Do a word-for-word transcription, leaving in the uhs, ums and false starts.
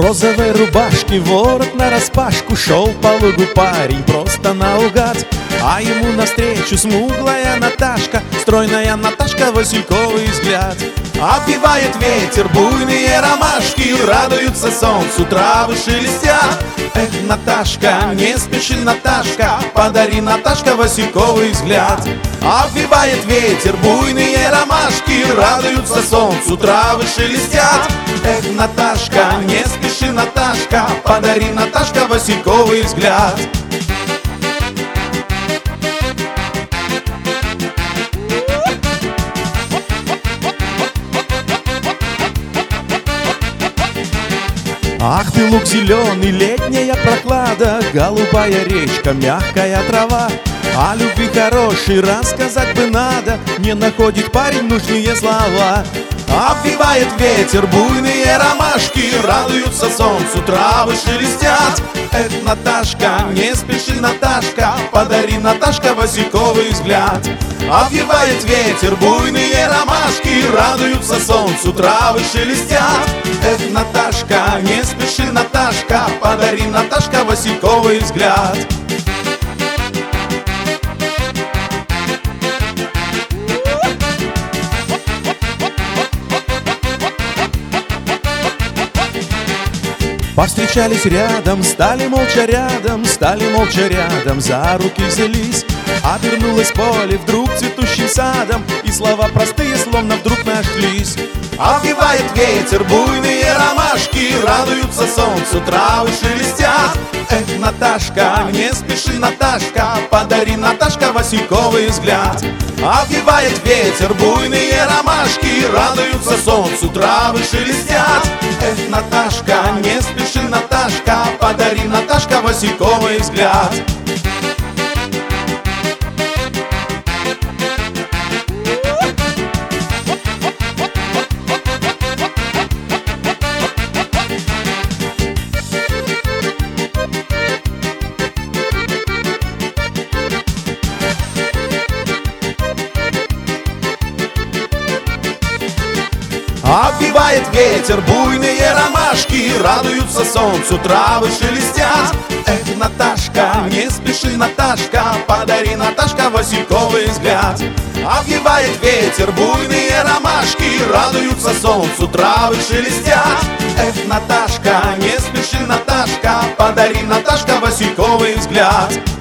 розовой рубашке, ворот нараспашку, шел по лугу парень просто наугад. А ему навстречу смуглая Наташка, стройная Наташка, васильковый взгляд. Обвивает ветер буйные ромашки, радуются солнцу травы шелестят. Эх, Наташка, не спеши, Наташка, подари, Наташка, васильковый взгляд. Обвивает ветер буйные ромашки, радуются солнцу травы шелестят. Эх, Наташка, не спеши, Наташка, подари, Наташка, васильковый взгляд. Ах ты, луг зеленый, летняя прохлада, голубая речка, мягкая трава. О любви хорошей рассказать бы надо, не находит парень нужные слова. Обвивает ветер буйные ромашки, радуются солнцу травы шелестят. Эх, Наташка, не спеши, Наташка, подари, Наташка, васильковый взгляд. Обвивает ветер буйные ромашки, радуются солнцу травы шелестят. Эх, Наташка, не спеши, Наташка, подари, Наташка, васильковый взгляд. Повстречались рядом, стали молча рядом, стали молча рядом, за руки взялись. Обернулось поле вдруг цветущим садом, и слова простые словно вдруг нашлись. Обвивает ветер буйные ромашки, радуются солнцу травы шелестят. Эх, Наташка, не спеши, Наташка, подари, Наташка, васильковый взгляд. Обвивает ветер буйные ромашки, радуются солнцу травы шелестят. Эх, Наташка, не спеши, Наташка, подари, Наташка, васильковый взгляд. Обвивает ветер буйные ромашки, радуются солнцу травы шелестят. Эх, Наташка, не спеши, Наташка, подари, Наташка, васильковый взгляд. Обвивает ветер буйные ромашки, радуются солнцу травы шелестят. Эх, Наташка, не спеши, Наташка, подари, Наташка, васильковый взгляд.